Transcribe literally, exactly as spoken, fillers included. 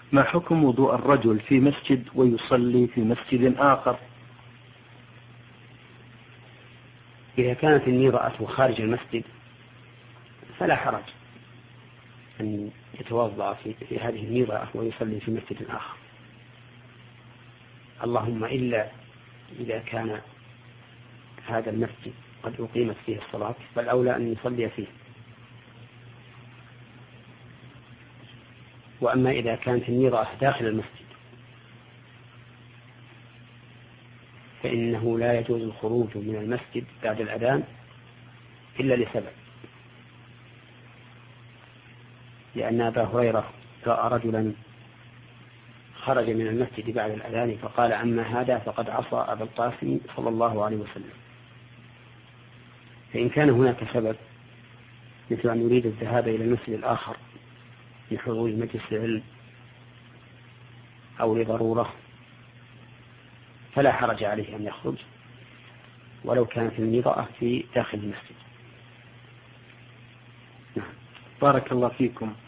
ما حكم وضوء الرجل في مسجد ويصلي في مسجد آخر؟ إذا كانت الميرأة خارج المسجد فلا حرج أن يتوضأ في, في هذه الميرأة ويصلي في مسجد آخر، اللهم إلا إذا كان هذا المسجد قد أقيمت فيه الصلاة فالأولى أن يصلي فيه. وأما إذا كانت الميرأة داخل المسجد فإنه لا يجوز الخروج من المسجد بعد الأذان إلا لسبب، لأن أبا هريرة رأى رجلا خرج من المسجد بعد الأذان فقال أما هذا فقد عصى أبا القاسم صلى الله عليه وسلم. فإن كان هناك سبب مثل أن يريد الذهاب إلى المسجد الآخر لحضور مجلس العلم أو لضرورة فلا حرج عليه أن يخرج ولو كانت الميرأة في داخل المسجد. بارك الله فيكم.